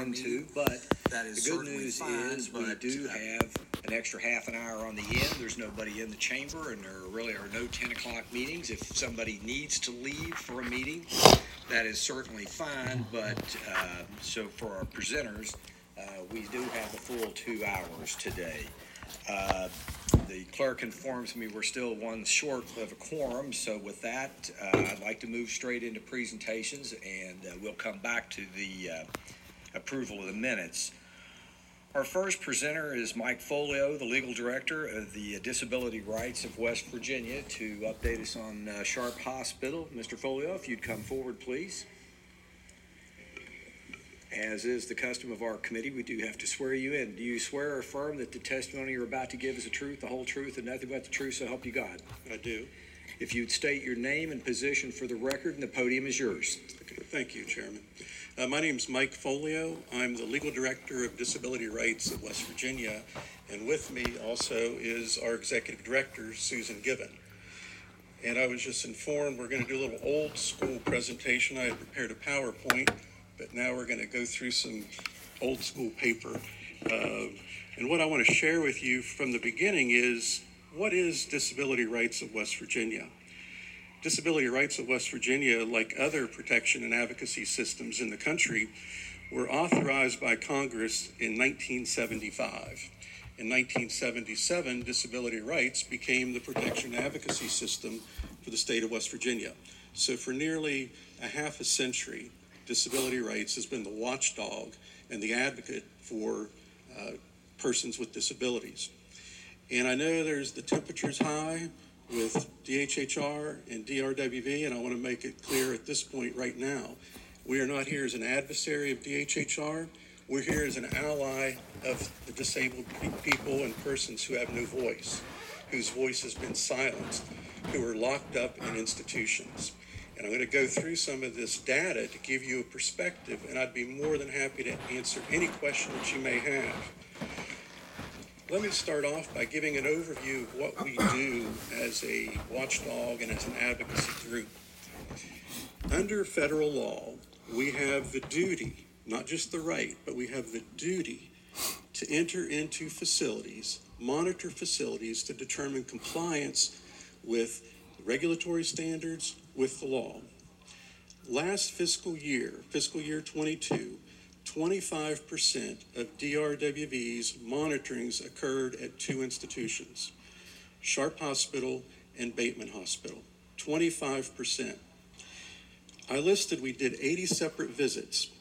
into, but the good news is we do have an extra half an hour on the end. There's nobody in the chamber, and there really are no 10 o'clock meetings. If somebody needs to leave for a meeting, that is certainly fine, but so for our presenters, we do have the full 2 hours today. The clerk informs me we're still one short of a quorum, so with that, I'd like to move straight into presentations, and we'll come back to the approval of the minutes. Our first presenter is Mike Folio, the legal director of the Disability Rights of West Virginia, to update us on Sharp Hospital. Mr. Folio, if you'd come forward, please. As is the custom of our committee, we do have to swear you in. Do you swear or affirm that the testimony you're about to give is the truth, the whole truth, and nothing but the truth, so help you God? I do. If you'd state your name and position for the record, and the podium is yours. Okay. Thank you, Chairman. My name is Mike Folio. I'm the legal director of Disability Rights of West Virginia, and with me also is our executive director, Susan Given. And I was just informed we're going to do a little old school presentation. I had prepared a PowerPoint, but now we're going to go through some old school paper. And what I want to share with you from the beginning is, what is Disability Rights of West Virginia? Disability Rights of West Virginia, like other protection and advocacy systems in the country, were authorized by Congress in 1975. In 1977, Disability Rights became the protection and advocacy system for the state of West Virginia. So for nearly a half a century, Disability Rights has been the watchdog and the advocate for persons with disabilities. And I know the temperature's high with DHHR and DRWV, and I want to make it clear at this point right now, we are not here as an adversary of DHHR. We're here as an ally of the disabled people and persons who have no voice, whose voice has been silenced, who are locked up in institutions. And I'm going to go through some of this data to give you a perspective, and I'd be more than happy to answer any question that you may have. Let me start off by giving an overview of what we do as a watchdog and as an advocacy group. Under federal law, we have the duty, not just the right, but we have the duty to enter into facilities, monitor facilities to determine compliance with regulatory standards, with the law. Last fiscal year 22, 25% of DRWV's monitorings occurred at two institutions, Sharp Hospital and Bateman Hospital, 25%. I listed we did 80 separate visits,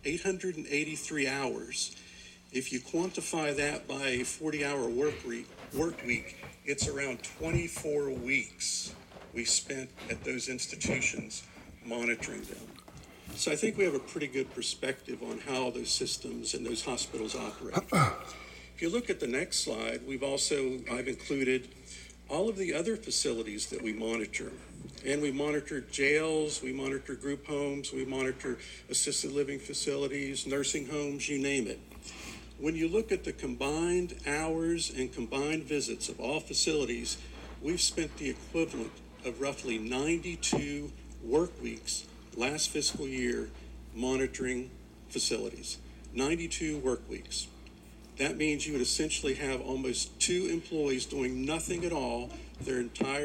883 hours. If you quantify that by a 40-hour work week, it's around 24 weeks we spent at those institutions monitoring them. So I think we have a pretty good perspective on how those systems and those hospitals operate. If you look at the next slide, I've included all of the other facilities that we monitor. And we monitor jails, we monitor group homes, we monitor assisted living facilities, nursing homes, you name it. When you look at the combined hours and combined visits of all facilities, we've spent the equivalent of roughly 92 work weeks last fiscal year monitoring facilities. 92 work weeks. That means you would essentially have almost 2 employees doing nothing at all for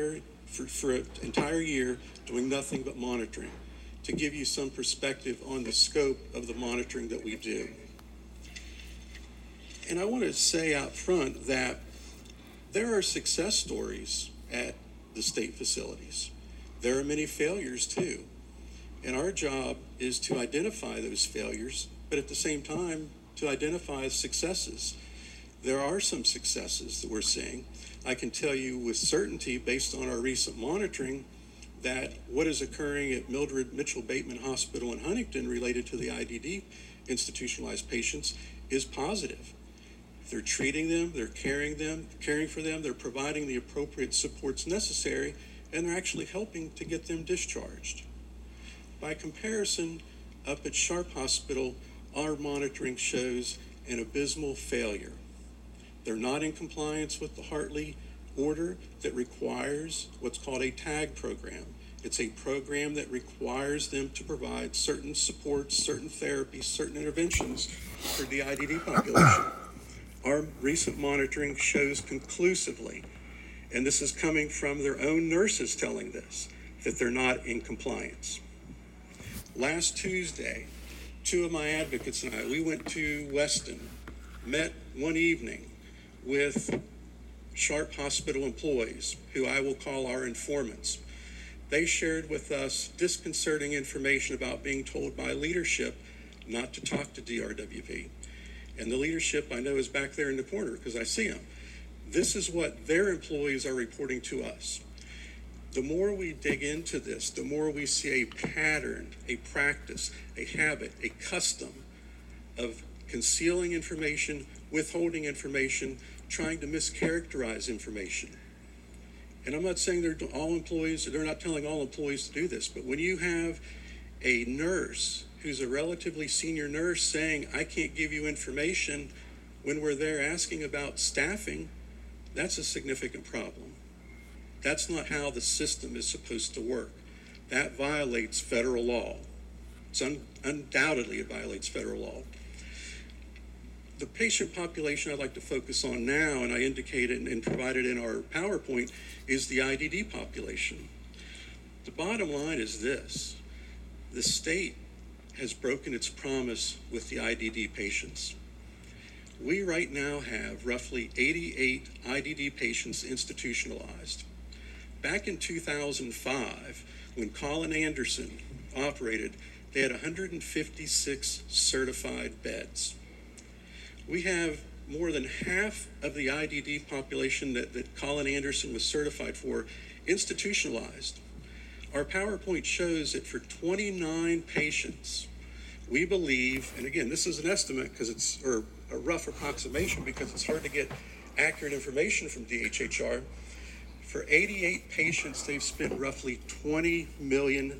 an entire year, doing nothing but monitoring, to give you some perspective on the scope of the monitoring that we do. And I want to say out front that there are success stories at the state facilities. There are many failures too. And our job is to identify those failures, but at the same time, to identify successes. There are some successes that we're seeing. I can tell you with certainty, based on our recent monitoring, that what is occurring at Mildred Mitchell Bateman Hospital in Huntington related to the IDD institutionalized patients is positive. They're treating them, they're caring for them, they're providing the appropriate supports necessary, and they're actually helping to get them discharged. By comparison, up at Sharp Hospital, our monitoring shows an abysmal failure. They're not in compliance with the Hartley order that requires what's called a TAG program. It's a program that requires them to provide certain supports, certain therapies, certain interventions for the IDD population. Our recent monitoring shows conclusively, and this is coming from their own nurses telling this, that they're not in compliance. Last Tuesday, two of my advocates and I, we went to Weston, met one evening with Sharp Hospital employees, who I will call our informants. They shared with us disconcerting information about being told by leadership not to talk to DRWP. And the leadership, I know, is back there in the corner because I see them. This is what their employees are reporting to us. The more we dig into this, the more we see a pattern, a practice, a habit, a custom of concealing information, withholding information, trying to mischaracterize information. And I'm not saying they're not telling all employees to do this, but when you have a nurse who's a relatively senior nurse saying, I can't give you information when we're there asking about staffing, that's a significant problem. That's not how the system is supposed to work. That violates federal law. Undoubtedly, it violates federal law. The patient population I'd like to focus on now, and I indicated and provided in our PowerPoint, is the IDD population. The bottom line is this: the state has broken its promise with the IDD patients. We right now have roughly 88 IDD patients institutionalized. Back in 2005, when Colin Anderson operated, they had 156 certified beds. We have more than half of the IDD population that Colin Anderson was certified for institutionalized. Our PowerPoint shows that for 29 patients, we believe, and again, this is an estimate because or a rough approximation because it's hard to get accurate information from DHHR. For 88 patients, they've spent roughly $20 million.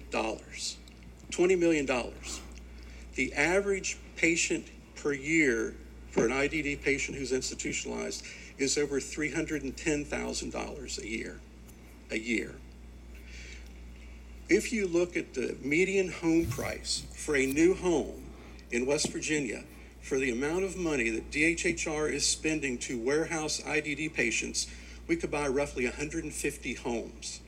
$20 million. The average patient per year for an IDD patient who's institutionalized is over $310,000 a year. If you look at the median home price for a new home in West Virginia, for the amount of money that DHHR is spending to warehouse IDD patients, we could buy roughly 150 homes.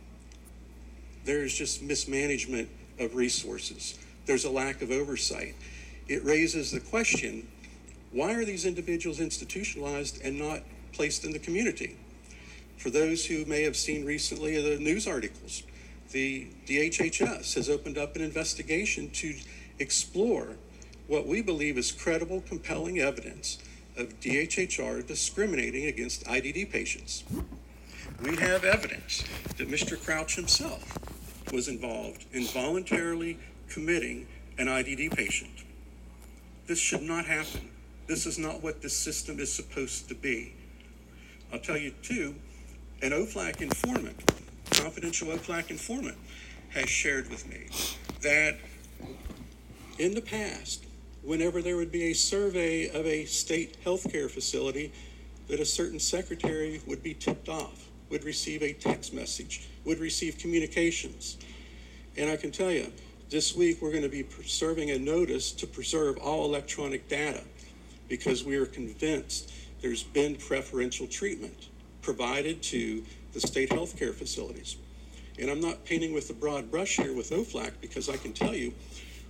There's just mismanagement of resources. There's a lack of oversight. It raises the question, why are these individuals institutionalized and not placed in the community? For those who may have seen recently the news articles, the DHHS has opened up an investigation to explore what we believe is credible, compelling evidence of DHHR discriminating against IDD patients. We have evidence that Mr. Crouch himself was involved in voluntarily committing an IDD patient. This should not happen. This is not what this system is supposed to be. I'll tell you too, an OFLAC informant, confidential OFLAC informant, has shared with me that in the past, whenever there would be a survey of a state healthcare facility, that a certain secretary would be tipped off, would receive a text message, would receive communications. And I can tell you, this week we're going to be serving a notice to preserve all electronic data because we are convinced there's been preferential treatment provided to the state healthcare facilities. And I'm not painting with a broad brush here with OFLAC because I can tell you,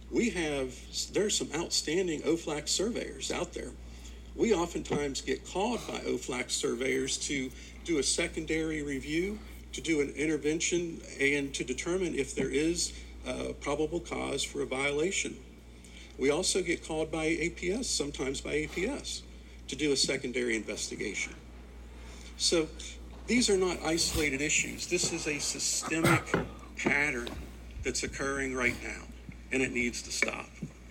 there's some outstanding OFLAC surveyors out there. We oftentimes get called by OFLAC surveyors to do a secondary review, to do an intervention, and to determine if there is a probable cause for a violation. We also get called by APS, sometimes by APS, to do a secondary investigation. So these are not isolated issues. This is a systemic pattern that's occurring right now, and it needs to stop.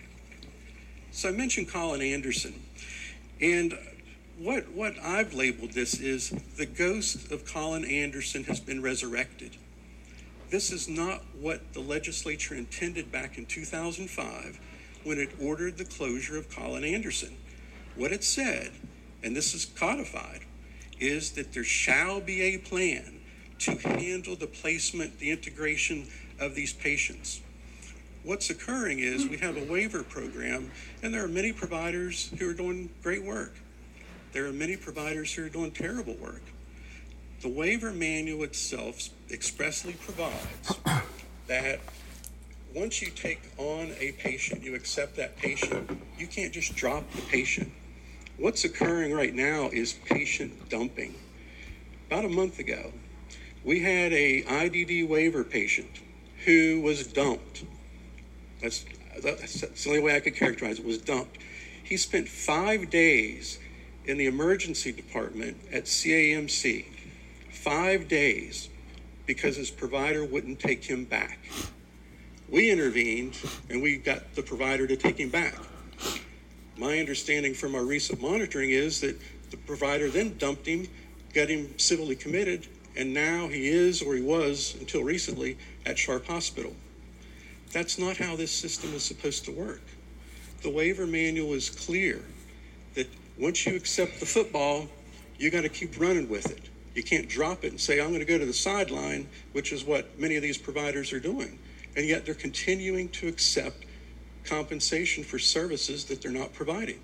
So I mentioned Colin Anderson, and what I've labeled this is the ghost of Colin Anderson has been resurrected. This is not what the legislature intended back in 2005 when it ordered the closure of Colin Anderson. What it said, and this is codified, is that there shall be a plan to handle the placement, the integration of these patients. What's occurring is we have a waiver program, and there are many providers who are doing great work. There are many providers who are doing terrible work. The waiver manual itself expressly provides that once you take on a patient, you accept that patient, you can't just drop the patient. What's occurring right now is patient dumping. About a month ago, we had a IDD waiver patient who was dumped. That's the only way I could characterize it, was dumped. He spent 5 days in the emergency department at CAMC, 5 days, because his provider wouldn't take him back. We intervened, and we got the provider to take him back. My understanding from our recent monitoring is that the provider then dumped him, got him civilly committed, and now he is, or he was until recently, at Sharp Hospital. That's not how this system is supposed to work. The waiver manual is clear that once you accept the football, you got to keep running with it. You can't drop it and say, I'm going to go to the sideline, which is what many of these providers are doing. And yet they're continuing to accept compensation for services that they're not providing.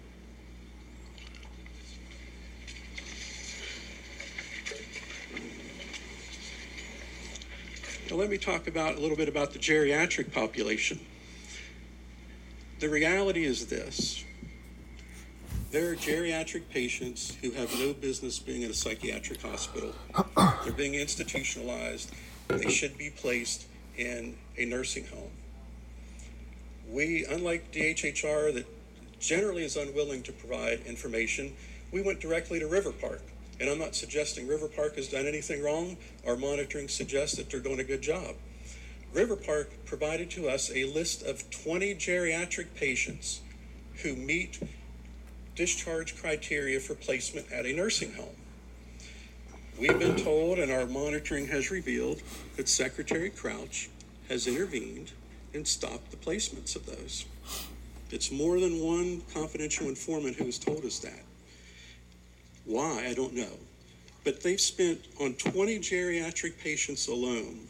Now let me talk a little bit about the geriatric population. The reality is this. There are geriatric patients who have no business being in a psychiatric hospital. They're being institutionalized. They should be placed in a nursing home. We, unlike DHHR that generally is unwilling to provide information, we went directly to River Park. And I'm not suggesting River Park has done anything wrong. Our monitoring suggests that they're doing a good job. River Park provided to us a list of 20 geriatric patients who meet discharge criteria for placement at a nursing home. We've been told, and our monitoring has revealed, that Secretary Crouch has intervened and stopped the placements of those. It's more than one confidential informant who has told us that. Why, I don't know. But they've spent on 20 geriatric patients alone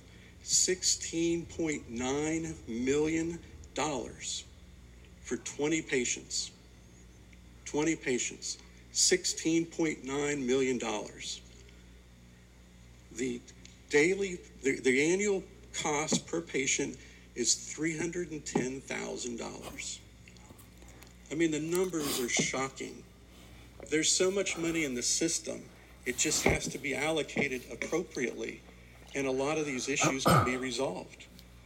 $16.9 million for 20 patients. 20 patients, $16.9 million. The annual cost per patient is $310,000. I mean, the numbers are shocking. There's so much money in the system, it just has to be allocated appropriately, and a lot of these issues can be resolved.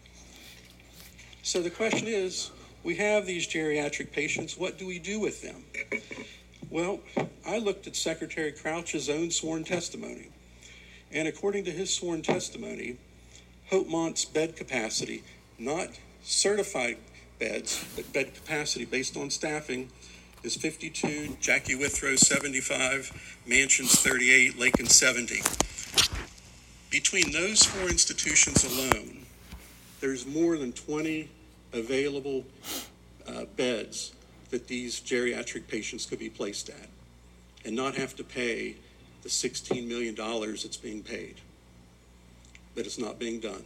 So the question is, we have these geriatric patients, what do we do with them? Well, I looked at Secretary Crouch's own sworn testimony, and according to his sworn testimony, Hopemont's bed capacity, not certified beds, but bed capacity based on staffing, is 52, Jackie Withrow 75, Mansions 38, Lakin 70. Between those four institutions alone, there's more than 20 available beds that these geriatric patients could be placed at and not have to pay the $16 million that's being paid. But it's not being done.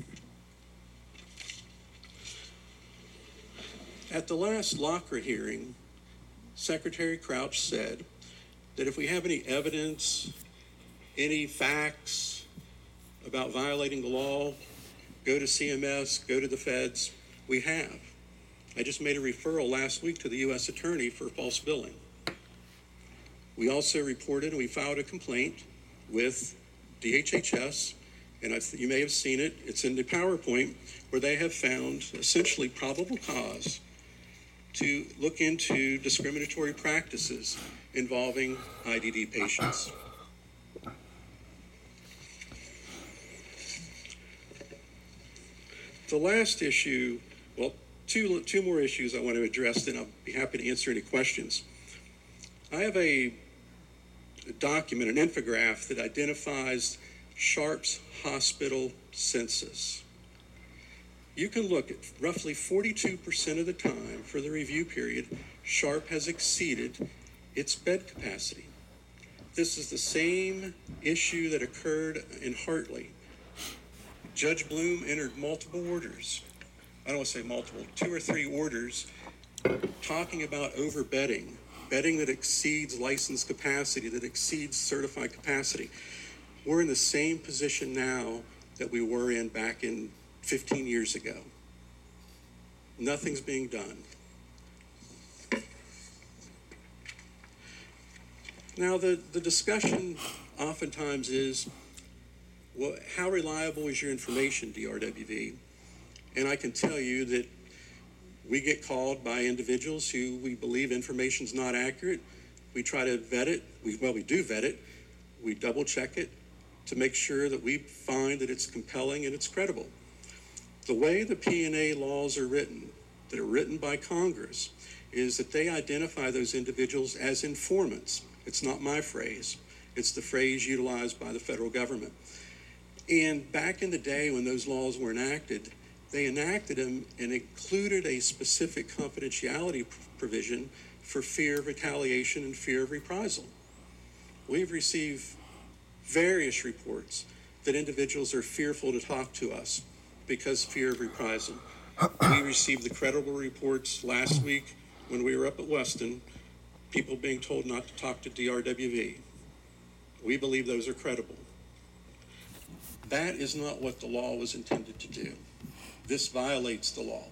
At the last LACRA hearing, Secretary Crouch said that if we have any evidence, any facts about violating the law, go to CMS, go to the feds. We have. I just made a referral last week to the U.S. Attorney for false billing. We also reported and we filed a complaint with DHHS, and you may have seen it. It's in the PowerPoint, where they have found essentially probable cause to look into discriminatory practices involving IDD patients. The last issue, well, two more issues I want to address, then I'll be happy to answer any questions. I have a document, an infographic that identifies Sharp's hospital census. You can look at roughly 42% of the time for the review period, Sharp has exceeded its bed capacity. This is the same issue that occurred in Hartley. Judge Bloom entered multiple orders. I don't want to say multiple, 2 or 3 orders talking about overbetting, betting that exceeds licensed capacity, that exceeds certified capacity. We're in the same position now that we were in back in 15 years ago. Nothing's being done. Now, the discussion oftentimes is, well, how reliable is your information, DRWV? And I can tell you that we get called by individuals who we believe information's not accurate. We try to vet it. We do vet it. We double check it to make sure that we find that it's compelling and it's credible. The way the P&A laws are written, that are written by Congress, is that they identify those individuals as informants. It's not my phrase. It's the phrase utilized by the federal government. And back in the day when those laws were enacted, they enacted them and included a specific confidentiality provision for fear of retaliation and fear of reprisal. We've received various reports that individuals are fearful to talk to us because of fear of reprisal. We received the credible reports last week when we were up at Weston, people being told not to talk to DRWV. We believe those are credible. That is not what the law was intended to do. This violates the law.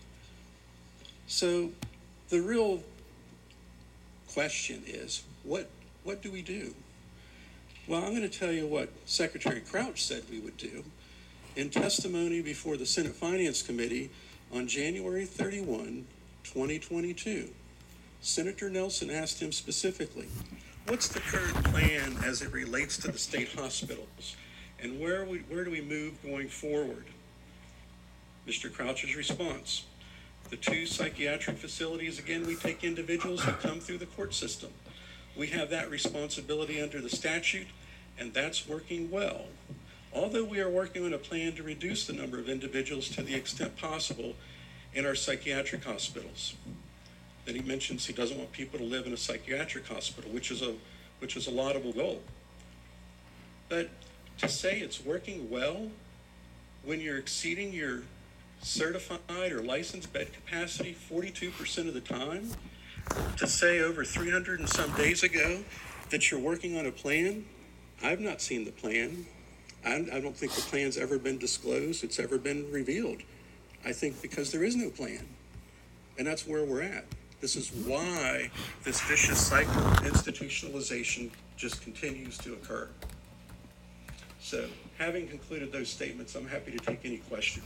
So the real question is, what do we do? Well, I'm going to tell you what Secretary Crouch said we would do. In testimony before the Senate Finance Committee on January 31, 2022, Senator Nelson asked him specifically, what's the current plan as it relates to the state hospitals? And where do we move going forward? Mr. Crouch's response, the 2 psychiatric facilities, again, we take individuals who come through the court system. We have that responsibility under the statute, and that's working well. Although we are working on a plan to reduce the number of individuals to the extent possible in our psychiatric hospitals. Then he mentions he doesn't want people to live in a psychiatric hospital, which is a laudable goal. But to say it's working well when you're exceeding your certified or licensed bed capacity 42% of the time, to say over 300 and some days ago that you're working on a plan, I've not seen the plan. I don't think the plan's ever been disclosed. It's ever been revealed. I think because there is no plan. And that's where we're at. This is why this vicious cycle of institutionalization just continues to occur. So, having concluded those statements, I'm happy to take any questions.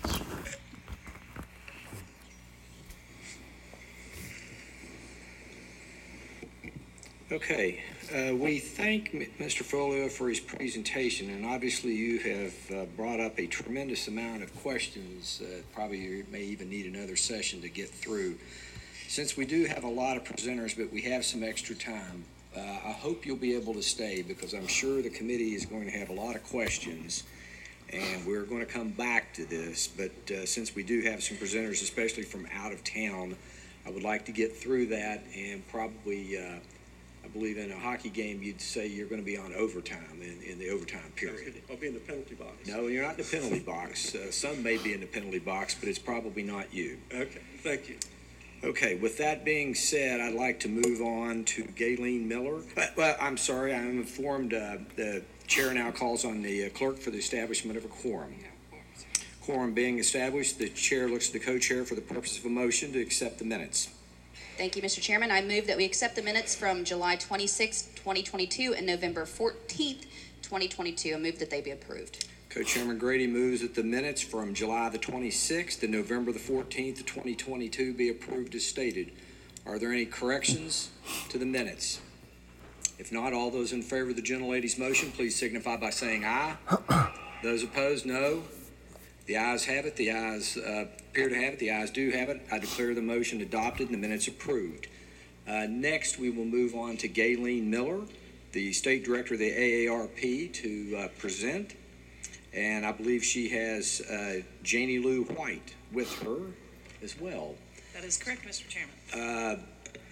Okay, we thank Mr. Folio for his presentation, and obviously you have brought up a tremendous amount of questions. Probably you may even need another session to get through. Since we do have a lot of presenters, but we have some extra time, I hope you'll be able to stay because I'm sure the committee is going to have a lot of questions, and we're going to come back to this. But since we do have some presenters, especially from out of town, I would like to get through that and probably I believe in a hockey game, you'd say you're going to be on overtime in the overtime period. I'll be in the penalty box. No, you're not in the penalty box. Some may be in the penalty box, but it's probably not you. Okay, thank you. Okay, with that being said, I'd like to move on to Gayleen Miller. Well, I'm sorry, I'm informed the chair now calls on the clerk for the establishment of a quorum. Quorum being established, the chair looks to the co-chair for the purpose of a motion to accept the minutes. Thank you, Mr. Chairman. I move that we accept the minutes from July 26, 2022 and November 14th, 2022. I move that they be approved. Co-Chairman Grady moves that the minutes from July the 26th and November the 14th of 2022 be approved as stated. Are there any corrections to the minutes? If not, all those in favor of the gentlelady's motion, please signify by saying aye. Those opposed, no. The ayes have it. The ayes appear to have it. The ayes do have it. I declare the motion adopted and the minutes approved. Next, we will move on to Gayleen Miller, the State Director of the AARP, to present. And I believe she has Janie Lou White with her as well. That is correct, Mr. Chairman.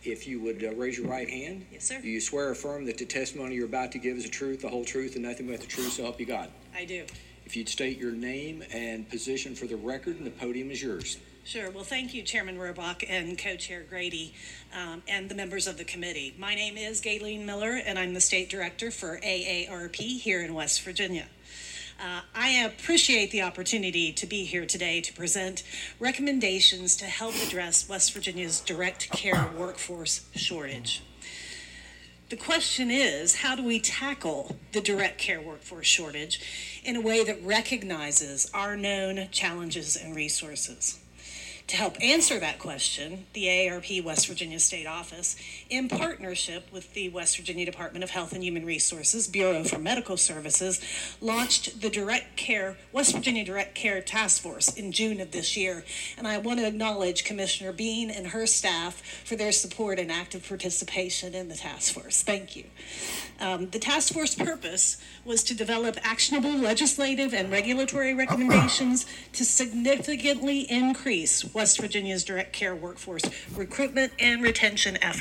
if you would raise your right hand. Yes, sir. Do you swear or affirm that the testimony you're about to give is the truth, the whole truth, and nothing but the truth, so help you God? I do. If you'd state your name and position for the record, and the podium is yours. Sure. Well, thank you, Chairman Robach and Co-Chair Grady, and the members of the committee. My name is Gayleen Miller, and I'm the State Director for AARP here in West Virginia. I appreciate the opportunity to be here today to present recommendations to help address West Virginia's direct care workforce shortage. The question is, how do we tackle the direct care workforce shortage in a way that recognizes our known challenges and resources? To help answer that question, the AARP West Virginia State Office, in partnership with the West Virginia Department of Health and Human Resources, Bureau for Medical Services, launched the West Virginia Direct Care Task Force in June of this year. And I want to acknowledge Commissioner Bean and her staff for their support and active participation in the task force. Thank you. The task force purpose was to develop actionable legislative and regulatory recommendations to significantly increase West Virginia's direct care workforce recruitment and retention efforts.